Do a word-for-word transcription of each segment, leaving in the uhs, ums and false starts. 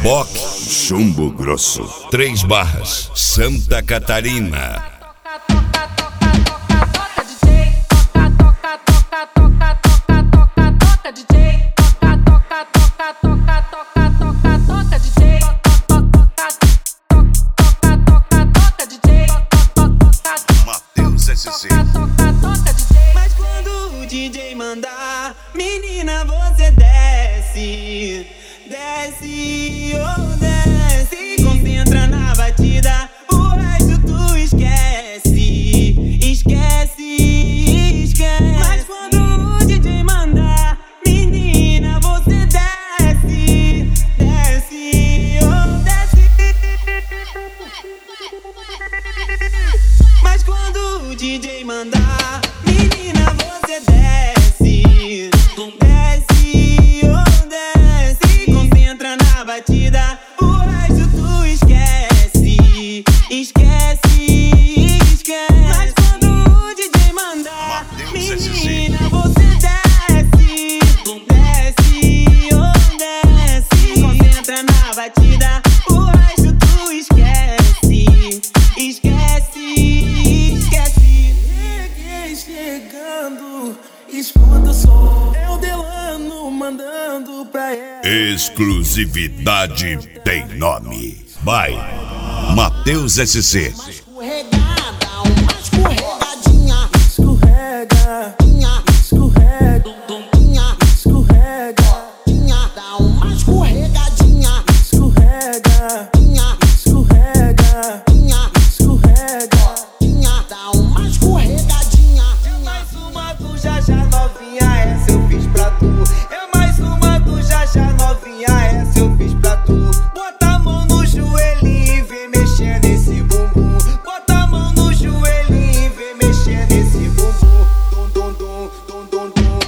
Reboque Chumbo Grosso, Três Barras, Santa Catarina. Matheus S C. Mas quando o D J mandar, menina, você desce, desce, oh desce, concentra na batida, o resto tu esquece, esquece, esquece. Mas quando o D J mandar, menina, você desce, desce, oh desce. Mas quando o D J mandar, menina, você desce, desce, oh desce, concentra na batida, o resto tu esquece, esquece, esquece. Mas quando o D J mandar, menina, você desce, desce, oh desce, concentra na batida, o resto tu esquece, esquece, esquece. Cheguei chegando, escuta o som, é o Delano mandando pra ela. Exclusividade tem nome. Vai, Matheus S C. Escorregada, uma escorregadinha, escorrega, escorrega, escorrega, dá uma escorregadinha, escorrega, escorrega, escorrega, dá uma escorregadinha. É mais uma do Jaja novinha, essa eu fiz pra tu. É mais uma do Jaja novinha, essa eu fiz pra tu. Bota a mão no joelhinho e vem mexer nesse bumbum. Bota a mão no joelhinho e vem mexer nesse bumbum. Dum dum dum dum dum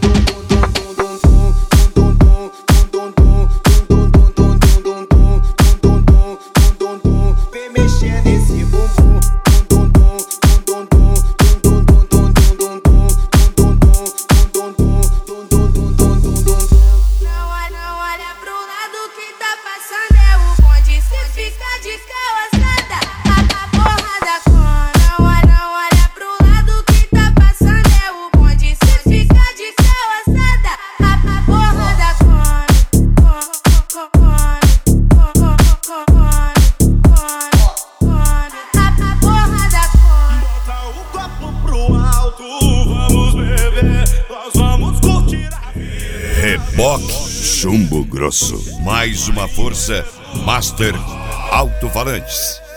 vem mexer nesse bumbum. Não olha pro lado que tá passando, é o bonde. Se fica de calçada, a porrada com. Não olha pro lado que tá passando, é o bonde. Se fica de calçada, a porrada com. A porrada com. Bota o copo pro alto, vamos beber, nós vamos curtir a vida. Reboque Chumbo Grosso. Mais uma força Master Alto-Falantes.